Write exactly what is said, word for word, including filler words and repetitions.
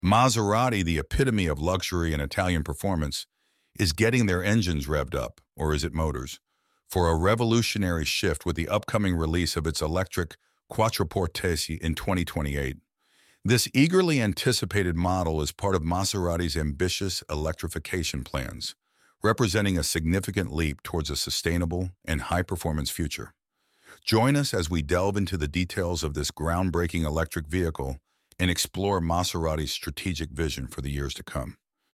Maserati, the epitome of luxury and Italian performance, is getting their engines revved up, or is it motors, for a revolutionary shift with the upcoming release of its electric Quattroporte in twenty twenty-eight. This eagerly anticipated model is part of Maserati's ambitious electrification plans, representing a significant leap towards a sustainable and high-performance future. Join us as we delve into the details of this groundbreaking electric vehicle and explore Maserati's strategic vision for the years to come.